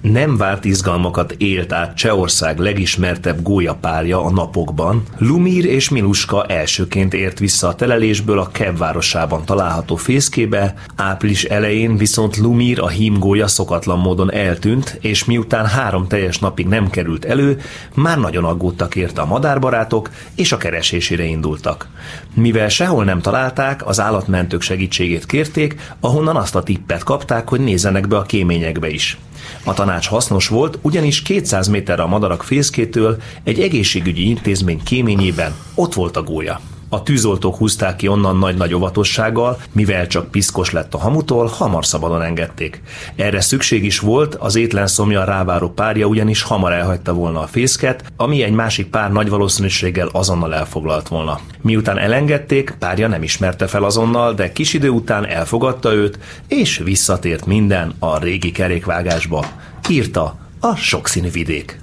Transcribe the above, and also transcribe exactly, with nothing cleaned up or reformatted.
Nem várt izgalmakat élt át Csehország legismertebb gólyapárja a napokban. Lumír és Miluska elsőként ért vissza a telelésből a Kiev városában található fészkébe, április elején viszont Lumír, a hímgólya szokatlan módon eltűnt, és miután három teljes napig nem került elő, már nagyon aggódtak érte a madárbarátok, és a keresésére indultak. Mivel sehol nem találták, az állatmentők segítségét kérték, ahonnan azt a tippet kapták, hogy nézzenek be a kéményekbe is. A tanács hasznos volt, ugyanis kétszáz méterre a madarak fészkétől egy egészségügyi intézmény kéményében ott volt a gólya. A tűzoltók húzták ki onnan nagy-nagy óvatossággal, mivel csak piszkos lett a hamutól, hamar szabadon engedték. Erre szükség is volt, az étlen szomjan ráváró párja ugyanis hamar elhagyta volna a fészket, ami egy másik pár nagy valószínűséggel azonnal elfoglalt volna. Miután elengedték, párja nem ismerte fel azonnal, de kis idő után elfogadta őt, és visszatért minden a régi kerékvágásba, írta a Sokszínű vidék.